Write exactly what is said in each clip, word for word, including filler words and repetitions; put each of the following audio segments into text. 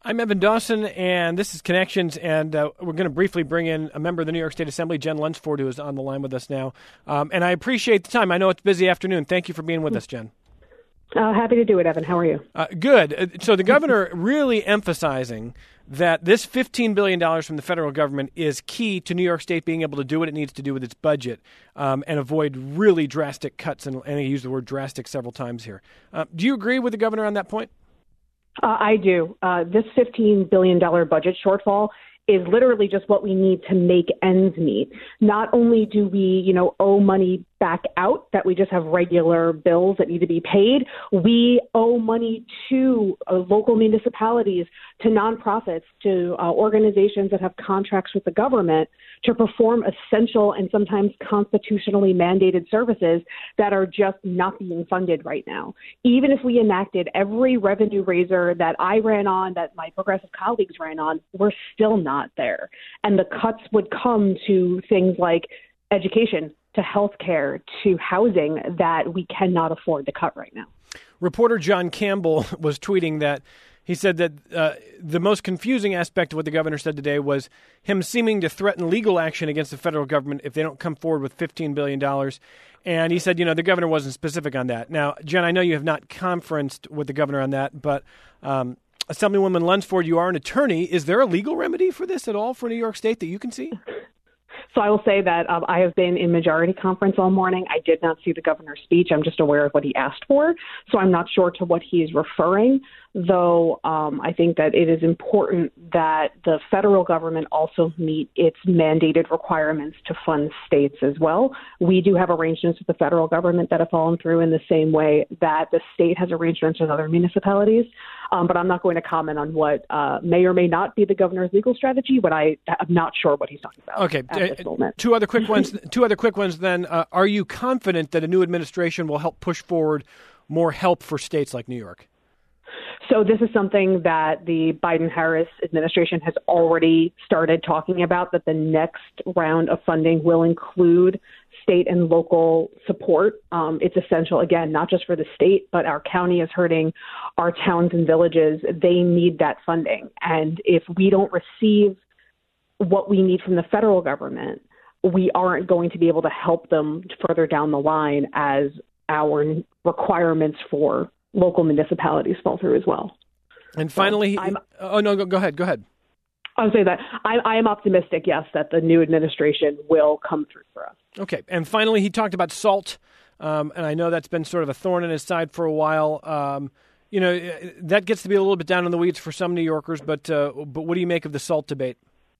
I'm Evan Dawson, and this is Connections, and uh, we're going to briefly bring in a member of the New York State Assembly, Jen Lunsford, who is on the line with us now. Um, and I appreciate the time. I know it's a busy afternoon. Thank you for being with us, Jen. Uh, happy to do it, Evan. How are you? Uh, good. So the governor really emphasizing that this fifteen billion dollars from the federal government is key to New York State being able to do what it needs to do with its budget um, and avoid really drastic cuts. And, and I use the word drastic several times here. Uh, do you agree with the governor on that point? Uh, I do. Uh, this fifteen billion dollars budget shortfall is literally just what we need to make ends meet. Not only do we, you know, owe money back out, that we just have regular bills that need to be paid, we owe money to uh, local municipalities, to nonprofits, to uh, organizations that have contracts with the government to perform essential and sometimes constitutionally mandated services that are just not being funded right now. Even if we enacted every revenue raiser that I ran on, that my progressive colleagues ran on, we're still not there. And the cuts would come to things like education, to healthcare, to housing that we cannot afford to cut right now. Reporter John Campbell was tweeting that he said that uh, the most confusing aspect of what the governor said today was him seeming to threaten legal action against the federal government if they don't come forward with fifteen billion dollars. And he said, you know, the governor wasn't specific on that. Now, Jen, I know you have not conferenced with the governor on that, but um, Assemblywoman Lunsford, you are an attorney. Is there a legal remedy for this at all for New York State that you can see? So I will say that um, I have been in majority conference all morning. I did not see the governor's speech. I'm just aware of what he asked for. So I'm not sure to what he is referring, though um, I think that it is important that the federal government also meet its mandated requirements to fund states as well. We do have arrangements with the federal government that have fallen through in the same way that the state has arrangements with other municipalities. Um, but I'm not going to comment on what uh, may or may not be the governor's legal strategy, but I, I'm not sure what he's talking about. Okay. At this moment. Two other quick ones. Two other quick ones. Then, uh, are you confident that a new administration will help push forward more help for states like New York? So this is something that the Biden-Harris administration has already started talking about, that the next round of funding will include state and local support. Um, it's essential, again, not just for the state, but our county is hurting, our towns and villages. They need that funding. And if we don't receive what we need from the federal government, we aren't going to be able to help them further down the line as our requirements for local municipalities fall through as well. And finally, so oh, no, go, go ahead. Go ahead. I would say that I, I am optimistic, yes, that the new administration will come through for us. Okay. And finally, he talked about SALT, um, and I know that's been sort of a thorn in his side for a while. Um, you know, that gets to be a little bit down in the weeds for some New Yorkers, but uh, but what do you make of the SALT debate?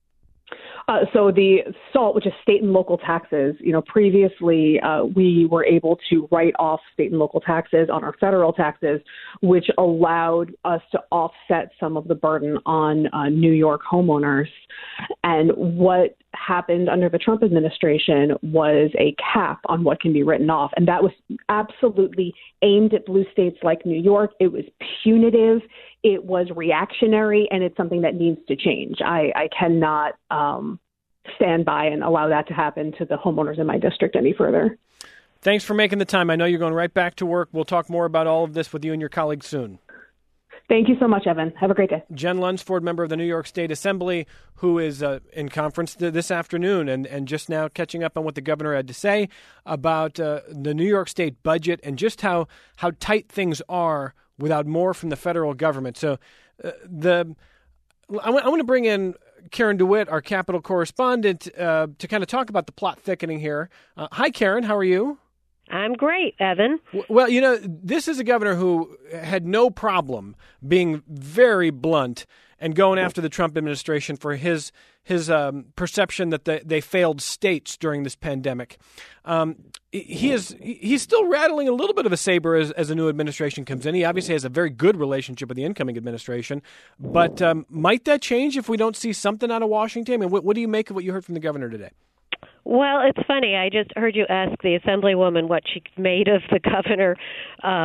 Uh, so the SALT, which is state and local taxes, you know, previously uh, we were able to write off state and local taxes on our federal taxes, which allowed us to offset some of the burden on uh, New York homeowners. And what happened under the Trump administration was a cap on what can be written off. And that was absolutely aimed at blue states like New York. It was punitive. It was reactionary, and it's something that needs to change. I, I cannot um, stand by and allow that to happen to the homeowners in my district any further. Thanks for making the time. I know you're going right back to work. We'll talk more about all of this with you and your colleagues soon. Thank you so much, Evan. Have a great day. Jen Lunsford, member of the New York State Assembly, who is uh, in conference th- this afternoon and, and just now catching up on what the governor had to say about uh, the New York State budget and just how, how tight things are without more from the federal government. So uh, the I, w- I want to bring in Karen DeWitt, our Capitol correspondent, uh, to kind of talk about the plot thickening here. Uh, hi, Karen. How are you? I'm great, Evan. Well, you know, this is a governor who had no problem being very blunt and going after the Trump administration for his his um, perception that they, they failed states during this pandemic. Um, he is he's still rattling a little bit of a saber as, as a new administration comes in. He obviously has a very good relationship with the incoming administration, but um, might that change if we don't see something out of Washington? I mean, what, what do you make of what you heard from the governor today? Well, it's funny. I just heard you ask the Assemblywoman what she made of the governor um,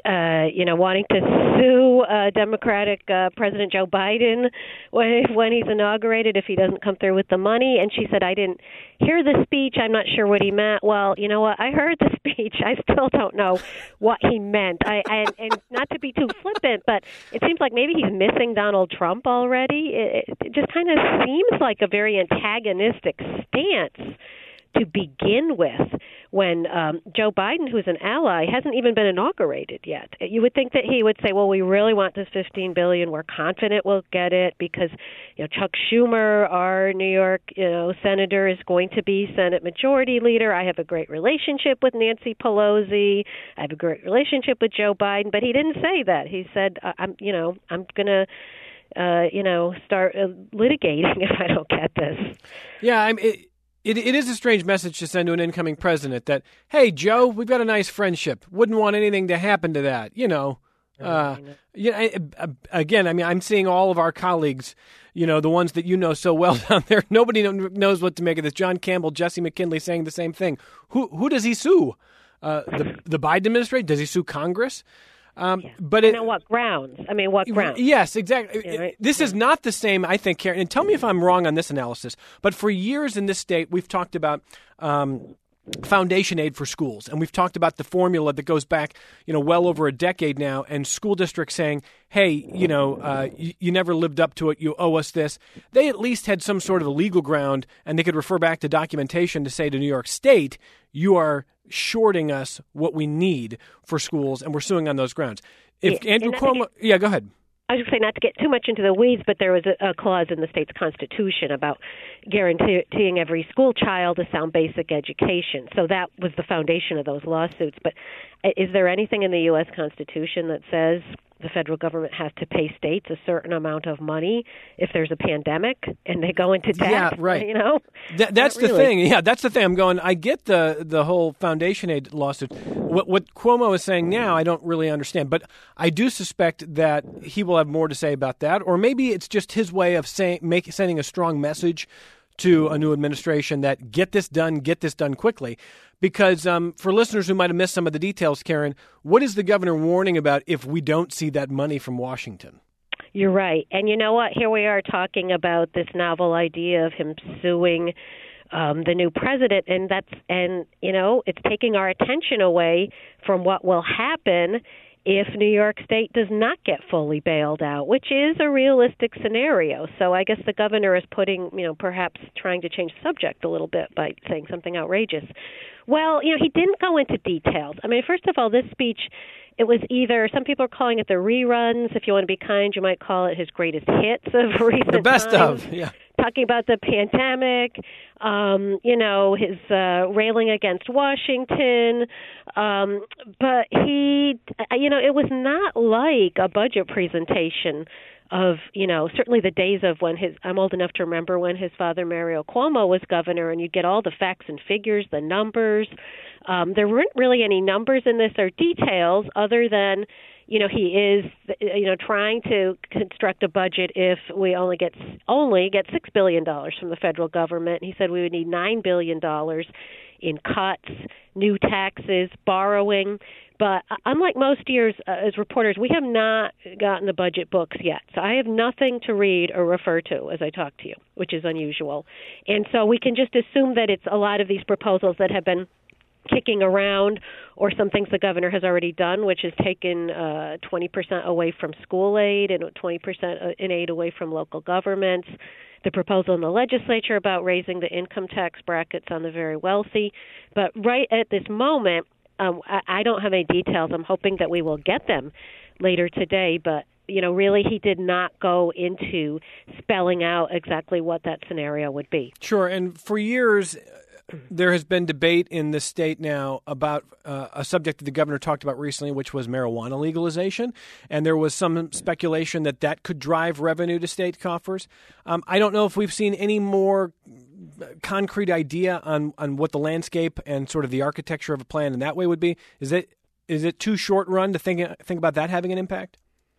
uh, you know, wanting to sue uh, Democratic uh, President Joe Biden when, when he's inaugurated if he doesn't come through with the money. And she said, I didn't hear the speech. I'm not sure what he meant. Well, you know what? I heard the speech. I still don't know what he meant. I, I and not to be too flippant, but it seems like maybe he's missing Donald Trump already. It, it just kind of seems like a very antagonistic stance to begin with when um, Joe Biden, who's an ally, hasn't even been inaugurated yet. You would think that he would say, well, we really want this fifteen billion dollars. We're confident we'll get it because, you know, Chuck Schumer, our New York, you know, senator, is going to be Senate Majority Leader. I have a great relationship with Nancy Pelosi. I have a great relationship with Joe Biden. But he didn't say that. He said, I'm, you know, I'm going to, uh, you know, start uh, litigating if I don't get this. Yeah, I'm. It- It, it is a strange message to send to an incoming president that, hey, Joe, we've got a nice friendship. Wouldn't want anything to happen to that. You know, uh, you know, I, I, again, I mean, I'm seeing all of our colleagues, you know, the ones that you know so well down there. Nobody knows what to make of this. John Campbell, Jesse McKinley saying the same thing. Who who does he sue? Uh, the, the Biden administration? Does he sue Congress? Um, yeah. But it, and on what grounds? I mean, what grounds? Yes, exactly. Yeah, right? This yeah. is not the same, I think, Karen. And tell me if I'm wrong on this analysis. But for years in this state, we've talked about um, foundation aid for schools, and we've talked about the formula that goes back, you know, well over a decade now. And school districts saying, "Hey, you know, uh, you, you never lived up to it. You owe us this." They at least had some sort of a legal ground, and they could refer back to documentation to say to New York State, "You are shorting us what we need for schools, and we're suing on those grounds." If yeah, Andrew Cuomo, get, yeah, go ahead. I was going to say, not to get too much into the weeds, but there was a, a clause in the state's constitution about guaranteeing every school child a sound basic education. So that was the foundation of those lawsuits. But is there anything in the U S Constitution that says the federal government has to pay states a certain amount of money if there's a pandemic and they go into debt? Yeah, right. You know, Th- that's Not the really. thing. Yeah, that's the thing. I'm going. I get the the whole foundation aid lawsuit. What what Cuomo is saying now, I don't really understand, but I do suspect that he will have more to say about that, or maybe it's just his way of saying, make, sending a strong message to a new administration that get this done, get this done quickly. Because um, for listeners who might have missed some of the details, Karen, what is the governor warning about if we don't see that money from Washington? You're right. And you know what? Here we are talking about this novel idea of him suing um, the new president, and that's and you know it's taking our attention away from what will happen if New York State does not get fully bailed out, which is a realistic scenario. So I guess the governor is putting, you know, perhaps trying to change the subject a little bit by saying something outrageous. Well, you know, he didn't go into details. I mean, first of all, this speech, it was either, some people are calling it the reruns. If you want to be kind, you might call it his greatest hits of recent The best times. of, yeah. Talking about the pandemic, um, you know, his uh, railing against Washington. Um, but he, you know, it was not like a budget presentation of, you know, certainly the days of when his, I'm old enough to remember when his father, Mario Cuomo, was governor, and you'd get all the facts and figures, the numbers. Um, there weren't really any numbers in this or details other than, you know, he is, you know, trying to construct a budget if we only get only get six billion dollars from the federal government. He said we would need nine billion dollars in cuts, new taxes, borrowing. But unlike most years, uh, as reporters, we have not gotten the budget books yet. So I have nothing to read or refer to as I talk to you, which is unusual. And so we can just assume that it's a lot of these proposals that have been kicking around, or some things the governor has already done, which is taken uh, twenty percent away from school aid and twenty percent in aid away from local governments. The proposal in the legislature about raising the income tax brackets on the very wealthy. But right at this moment, um, I, I don't have any details. I'm hoping that we will get them later today. But, you know, really he did not go into spelling out exactly what that scenario would be. Sure. And for years, there has been debate in the state now about uh, a subject that the governor talked about recently, which was marijuana legalization. And there was some speculation that that could drive revenue to state coffers. Um, I don't know if we've seen any more concrete idea on, on what the landscape and sort of the architecture of a plan in that way would be. Is it is it too short run to think think about that having an impact?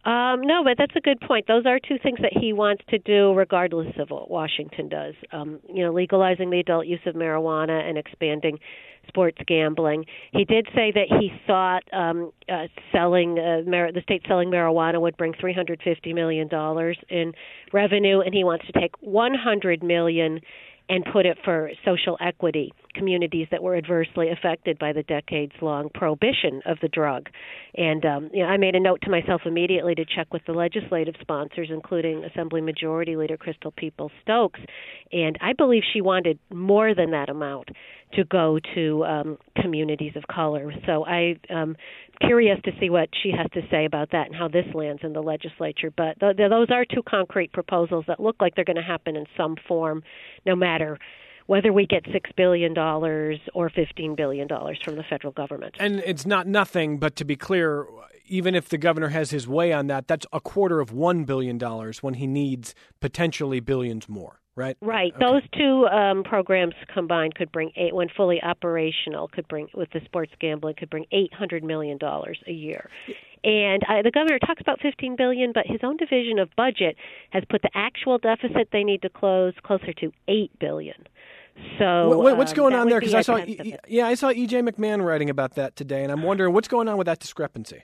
Um, no, but that's a good point. Those are two things that he wants to do regardless of what Washington does. Um, you know, legalizing the adult use of marijuana and expanding sports gambling. He did say that he thought um, uh, selling uh, mar- the state selling marijuana would bring three hundred fifty million dollars in revenue, and he wants to take one hundred million dollars and put it for social equity, communities that were adversely affected by the decades-long prohibition of the drug. And um, you know, I made a note to myself immediately to check with the legislative sponsors, including Assembly Majority Leader Crystal Peoples-Stokes, and I believe she wanted more than that amount to go to um, communities of color. So I'm um, curious to see what she has to say about that and how this lands in the legislature. But th- th- those are two concrete proposals that look like they're going to happen in some form, no matter whether we get six billion dollars or fifteen billion dollars from the federal government. And it's not nothing, but to be clear, even if the governor has his way on that, that's a quarter of one billion dollars when he needs potentially billions more, right? Right. Okay. Those two um, programs combined could bring, eight, when fully operational, could bring, with the sports gambling, could bring eight hundred million dollars a year. And uh, the governor talks about fifteen billion dollars, but his own division of budget has put the actual deficit they need to close closer to eight billion dollars. So what, what's going um, on there? Because I saw, e- yeah, I saw E J McMahon writing about that today, and I'm wondering what's going on with that discrepancy.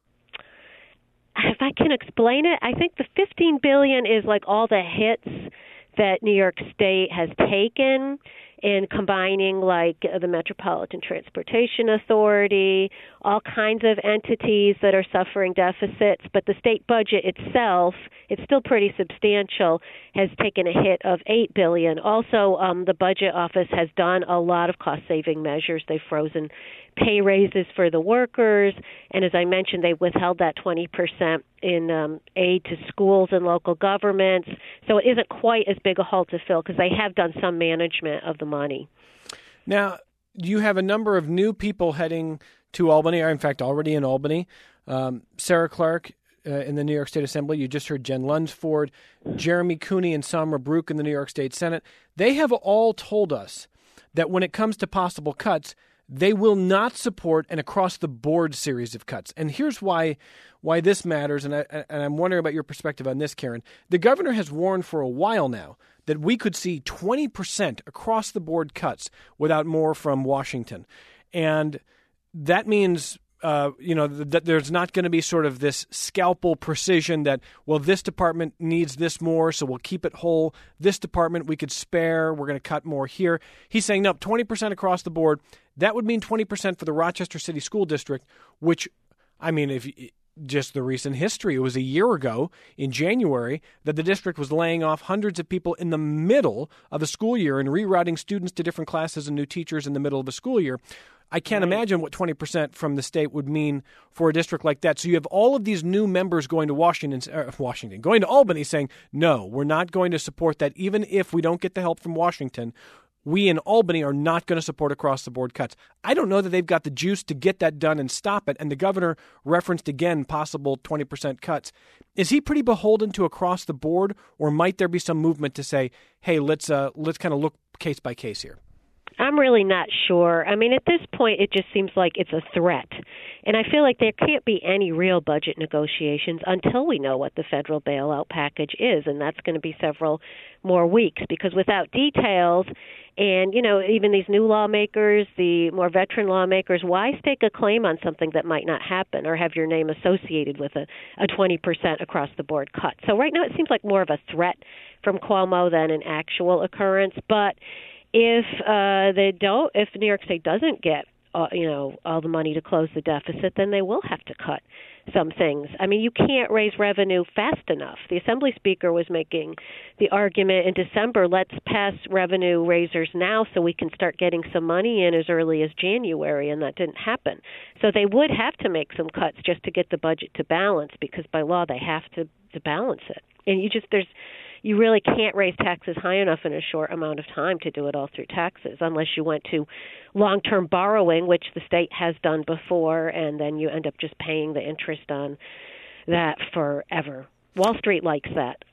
If I can explain it, I think the fifteen billion dollars is like all the hits that New York State has taken in combining like the Metropolitan Transportation Authority, all kinds of entities that are suffering deficits, but the state budget itself, it's still pretty substantial, has taken a hit of eight billion dollars. Also, um, the budget office has done a lot of cost-saving measures. They've frozen pay raises for the workers, and as I mentioned, they withheld that twenty percent in um, aid to schools and local governments. So it isn't quite as big a hole to fill because they have done some management of the money. Now, you have a number of new people heading to Albany, or in fact already in Albany. Um, Sarah Clark uh, in the New York State Assembly. You just heard Jen Lunsford, Jeremy Cooney and Samra Brook in the New York State Senate. They have all told us that when it comes to possible cuts, they will not support an across-the-board series of cuts. And here's why why this matters, and, I, and I'm wondering about your perspective on this, Karen. The governor has warned for a while now that we could see twenty percent across-the-board cuts without more from Washington. And that means uh, you know, that there's not going to be sort of this scalpel precision that, well, this department needs this more, so we'll keep it whole. This department we could spare. We're going to cut more here. He's saying, no, twenty percent across the board. That would mean twenty percent for the Rochester City School District, which, I mean, if just the recent history, it was a year ago in January that the district was laying off hundreds of people in the middle of a school year and rerouting students to different classes and new teachers in the middle of a school year. I can't right. imagine what twenty percent from the state would mean for a district like that. So you have all of these new members going to Washington, uh, Washington, going to Albany saying, no, we're not going to support that. Even if we don't get the help from Washington, we in Albany are not going to support across-the-board cuts. I don't know that they've got the juice to get that done and stop it. And the governor referenced again possible twenty percent cuts. Is he pretty beholden to across the board, or might there be some movement to say, hey, let's uh, let's kind of look case by case here? I'm really not sure. I mean, at this point, it just seems like it's a threat. And I feel like there can't be any real budget negotiations until we know what the federal bailout package is, and that's going to be several more weeks, because without details, and, you know, even these new lawmakers, the more veteran lawmakers, why stake a claim on something that might not happen or have your name associated with a, a twenty percent across-the-board cut? So right now it seems like more of a threat from Cuomo than an actual occurrence, but if uh, they don't, if New York State doesn't get, uh, you know, all the money to close the deficit, then they will have to cut some things. I mean, you can't raise revenue fast enough. The Assembly Speaker was making the argument in December, let's pass revenue raisers now so we can start getting some money in as early as January, and that didn't happen. So they would have to make some cuts just to get the budget to balance, because by law they have to, to balance it. And you just, there's, you really can't raise taxes high enough in a short amount of time to do it all through taxes, unless you went to long-term borrowing, which the state has done before, and then you end up just paying the interest on that forever. Wall Street likes that.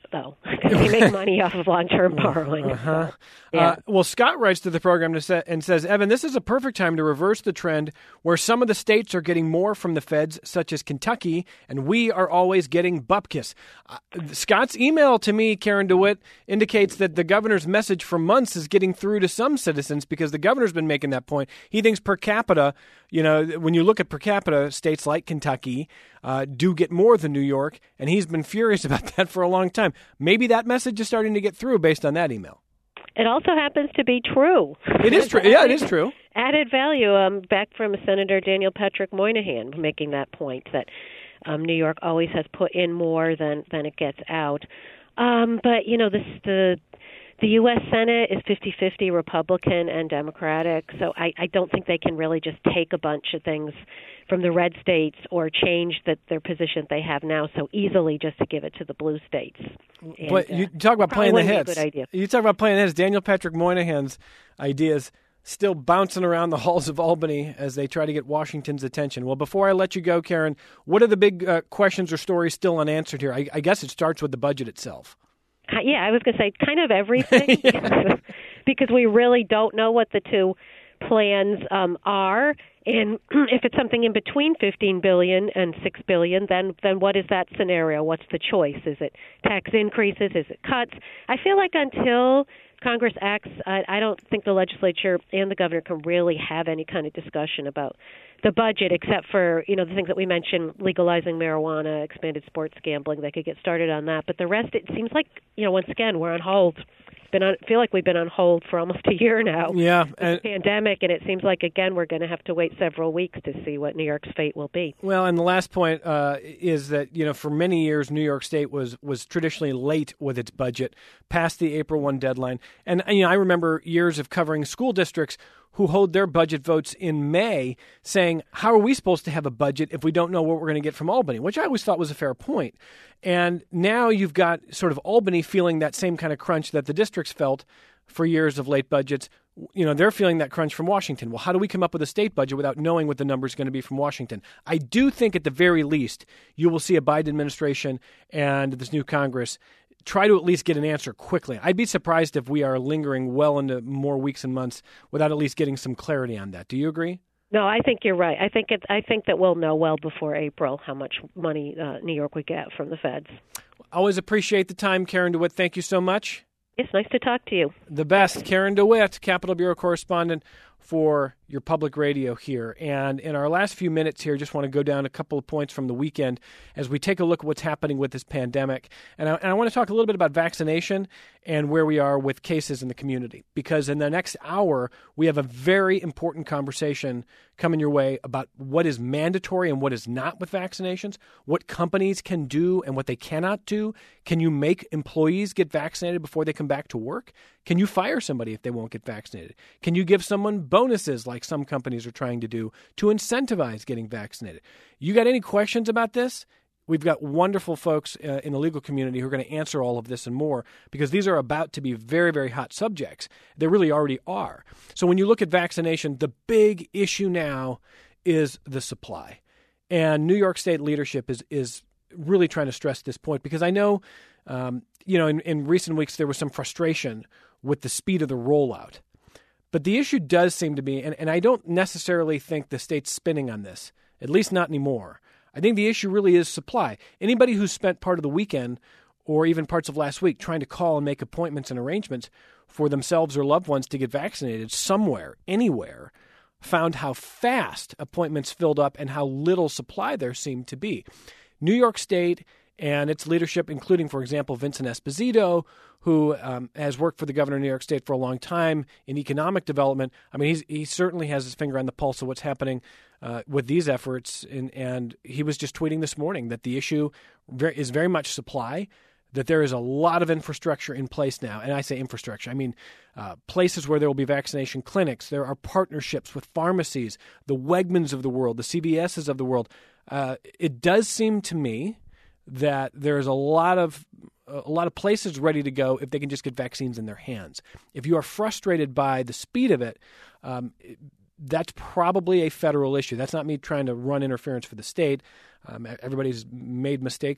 though. They make money off of long-term borrowing. Uh-huh. So, yeah. Uh, well, Scott writes to the program to say, and says, Evan, this is a perfect time to reverse the trend where some of the states are getting more from the feds, such as Kentucky, and we are always getting bupkis. Uh, Scott's email to me, Karen DeWitt, indicates that the governor's message for months is getting through to some citizens because the governor's been making that point. He thinks per capita, you know, when you look at per capita, states like Kentucky uh, do get more than New York, and he's been furious about that for a long time. Maybe that message is starting to get through based on that email. It also happens to be true. It is true. Yeah, it is true. Added value um, back from Senator Daniel Patrick Moynihan making that point that um, New York always has put in more than, than it gets out. Um, but, you know, this, the the U S Senate is fifty-fifty Republican and Democratic, so I, I don't think they can really just take a bunch of things from the red states or change that their position they have now so easily just to give it to the blue states. And, but you talk about uh, playing the hits. hits. You talk about playing the hits. Daniel Patrick Moynihan's ideas still bouncing around the halls of Albany as they try to get Washington's attention. Well, before I let you go, Karen, what are the big uh, questions or stories still unanswered here? I, I guess it starts with the budget itself. Yeah, I was going to say kind of everything because we really don't know what the two plans um, are. And if it's something in between fifteen billion dollars and six billion dollars, then then what is that scenario? What's the choice? Is it tax increases? Is it cuts? I feel like until Congress acts, I, I don't think the legislature and the governor can really have any kind of discussion about the budget, except for, you know, the things that we mentioned, legalizing marijuana, expanded sports gambling. They could get started on that. But the rest, it seems like, you know, once again, we're on hold. Been on, feel like we've been on hold for almost a year now. Yeah, and, the pandemic, and it seems like again we're going to have to wait several weeks to see what New York's fate will be. Well, and the last point uh, is that you know for many years New York State was was traditionally late with its budget, past the April first deadline, and you know I remember years of covering school districts who hold their budget votes in May, saying, how are we supposed to have a budget if we don't know what we're going to get from Albany, which I always thought was a fair point. And now you've got sort of Albany feeling that same kind of crunch that the districts felt for years of late budgets. You know, they're feeling that crunch from Washington. Well, how do we come up with a state budget without knowing what the number is going to be from Washington? I do think at the very least you will see a Biden administration and this new Congress try to at least get an answer quickly. I'd be surprised if we are lingering well into more weeks and months without at least getting some clarity on that. Do you agree? No, I think you're right. I think it, I think that we'll know well before April how much money uh, New York would get from the feds. Always appreciate the time, Karen DeWitt. Thank you so much. It's nice to talk to you. The best, Karen DeWitt, Capitol Bureau correspondent for your public radio here. And in our last few minutes here, just want to go down a couple of points from the weekend as we take a look at what's happening with this pandemic. And I, and I want to talk a little bit about vaccination and where we are with cases in the community. Because in the next hour, we have a very important conversation coming your way about what is mandatory and what is not with vaccinations, what companies can do and what they cannot do. Can you make employees get vaccinated before they come back to work? Can you fire somebody if they won't get vaccinated? Can you give someone bonuses like some companies are trying to do to incentivize getting vaccinated? You got any questions about this? We've got wonderful folks uh, in the legal community who are going to answer all of this and more because these are about to be very, very hot subjects. They really already are. So when you look at vaccination, the big issue now is the supply. And New York State leadership is is really trying to stress this point because I know, um, you know, in, in recent weeks there was some frustration with the speed of the rollout. But the issue does seem to be, and, and I don't necessarily think the state's spinning on this, at least not anymore. I think the issue really is supply. Anybody who's spent part of the weekend or even parts of last week trying to call and make appointments and arrangements for themselves or loved ones to get vaccinated somewhere, anywhere, found how fast appointments filled up and how little supply there seemed to be. New York State and its leadership, including, for example, Vincent Esposito, who um, has worked for the governor of New York State for a long time in economic development. I mean, he's, he certainly has his finger on the pulse of what's happening uh, with these efforts. And, and he was just tweeting this morning that the issue is very much supply, that there is a lot of infrastructure in place now. And I say infrastructure, I mean uh, places where there will be vaccination clinics. There are partnerships with pharmacies, the Wegmans of the world, the C V S's of the world. Uh, it does seem to me that there's a lot of a lot of places ready to go if they can just get vaccines in their hands. If you are frustrated by the speed of it, um, that's probably a federal issue. That's not me trying to run interference for the state. Um, everybody's made mistakes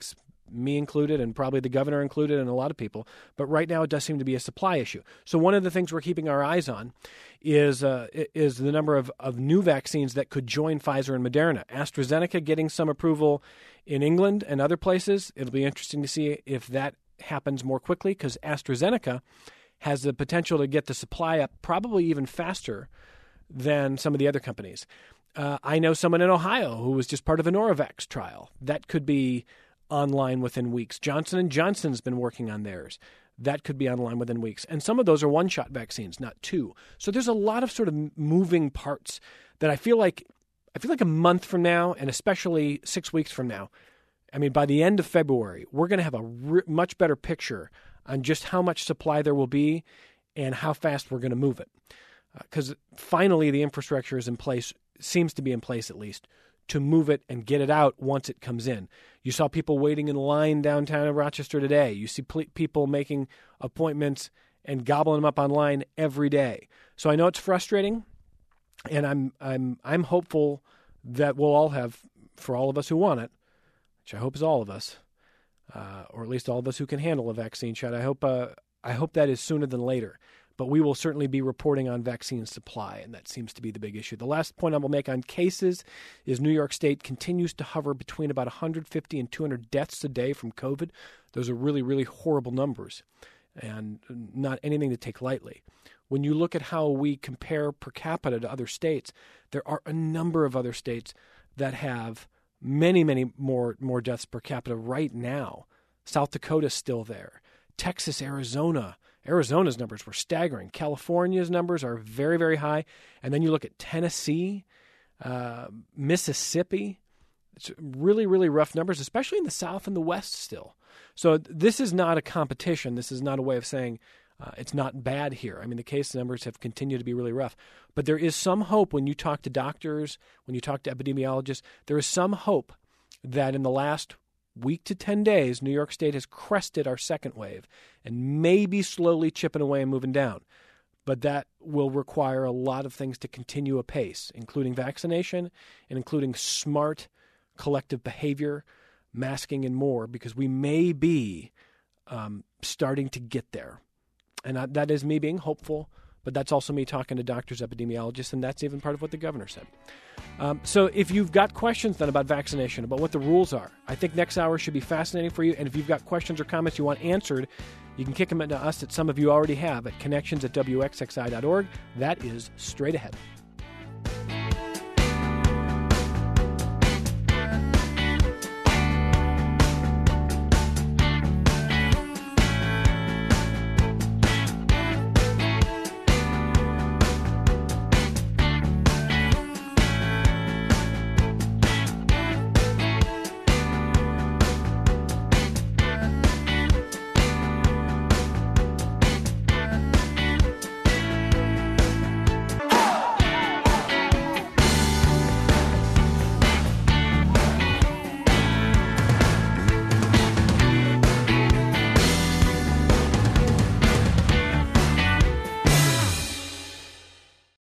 me included and probably the governor included and a lot of people. But right now it does seem to be a supply issue. So one of the things we're keeping our eyes on is uh, is the number of, of new vaccines that could join Pfizer and Moderna. AstraZeneca getting some approval in England and other places. It'll be interesting to see if that happens more quickly, because AstraZeneca has the potential to get the supply up probably even faster than some of the other companies. Uh, I know someone in Ohio who was just part of a Noravax trial. That could be online within weeks. Johnson and Johnson's been working on theirs. That could be online within weeks. And some of those are one-shot vaccines, not two. So there's a lot of sort of moving parts that I feel like I feel like a month from now, and especially six weeks from now, I mean, by the end of February, we're going to have a re- much better picture on just how much supply there will be and how fast we're going to move it. Because uh, finally the infrastructure is in place, seems to be in place at least, to move it and get it out once it comes in. You saw people waiting in line downtown in Rochester today. You see pl- people making appointments and gobbling them up online every day. So I know it's frustrating, and I'm I'm I'm hopeful that we'll all have, for all of us who want it, which I hope is all of us, uh, or at least all of us who can handle a vaccine shot. I hope uh, I hope that is sooner than later. But we will certainly be reporting on vaccine supply, and that seems to be the big issue. The last point I will make on cases is New York State continues to hover between about one hundred fifty and two hundred deaths a day from COVID. Those are really, really horrible numbers and not anything to take lightly. When you look at how we compare per capita to other states, there are a number of other states that have many, many more, more deaths per capita right now. South Dakota's still there. Texas, Arizona. Arizona's numbers were staggering. California's numbers are very, very high. And then you look at Tennessee, uh, Mississippi. It's really, really rough numbers, especially in the South and the West still. So this is not a competition. This is not a way of saying uh, it's not bad here. I mean, the case numbers have continued to be really rough. But there is some hope when you talk to doctors, when you talk to epidemiologists, there is some hope that in the last week to ten days, New York State has crested our second wave and maybe slowly chipping away and moving down. But that will require a lot of things to continue apace, including vaccination and including smart collective behavior, masking, and more, because we may be um, starting to get there. And I, that is me being hopeful, but that's also me talking to doctors, epidemiologists, and that's even part of what the governor said. Um, so if you've got questions then about vaccination, about what the rules are, I think next hour should be fascinating for you. And if you've got questions or comments you want answered, you can kick them into us that some of you already have at connections at W X X I dot org. That is straight ahead.